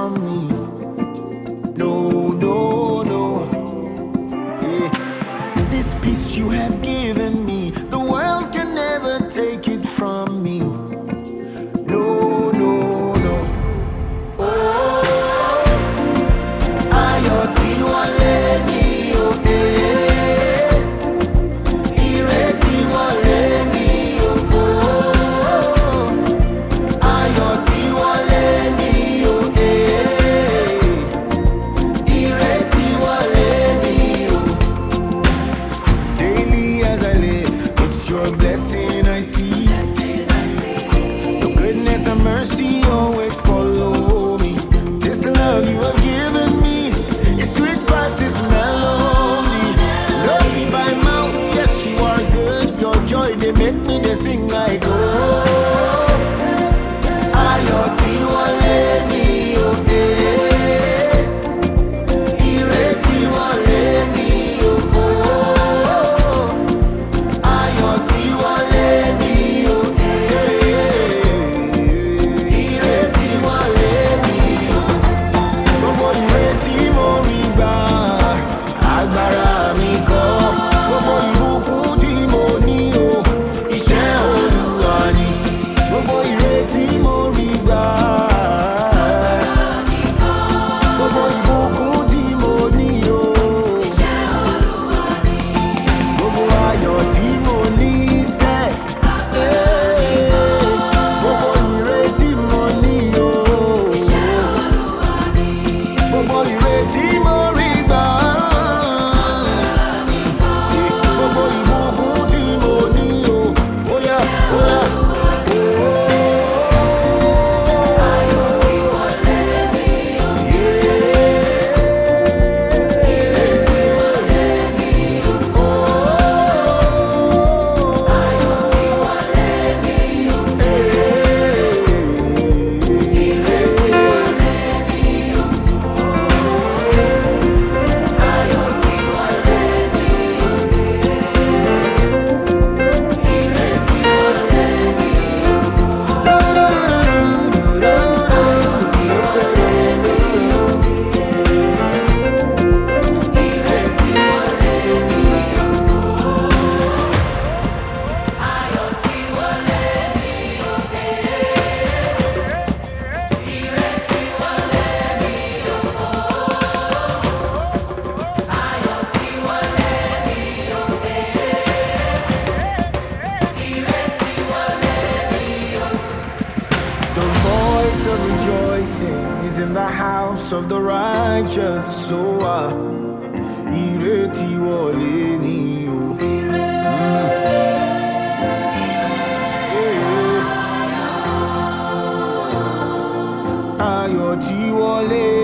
from me. No, no, no. Yeah. This peace you have given me, the world can never take it from me. No, no, no. Oh, ayọ̀ tí wọlé mi o, ìrètí wọlé mi o. Oh, ayọ̀ tí wọlé mi o, ìrètí wọlé mi o. Daily as I live, it's your blessing I see. Your goodness and mercy always follow me. This love you have given me is sweet past this melody. Love me by mouth, yes you are good. Your joy they make me they sing like oh. Ayọ̀ tí wọlé mi o, ìrètí wọlé mi o. Ayọ̀ tí wọlé mi o, ìrètí wọlé mi o. Gbogbo ìrètí mo rí gbà, agbára mi kọ́. Gbogbo ìbùkún tí mo ní o, iṣẹ́ Olúwa ni. Gbogbo ìrètí mo rí gbà, gbogbo ìbùkún tí mo ní o, iṣẹ́ Olúwa ni. Gbogbo ayọ̀ tí mo ní sẹ́, gbogbo ìrètí mo ní o, iṣẹ́ Olúwa ni. Gbogbo ìrètí mo rí gbà, gbogbo ìbùkún tí mo ní o, óyá óyá. Ayọ̀ tí wọlé mi o, ìrètí wọlé mi o. Ayọ̀ tí wọlé mi o, ìrètí wọlé mi o. Ayọ̀ tí wọlé mi o, ìrètí wọlé mi The voice of rejoicing is in the house of the righteous. So ìrètí wọlé mi o. Ayọ̀ tí wọlé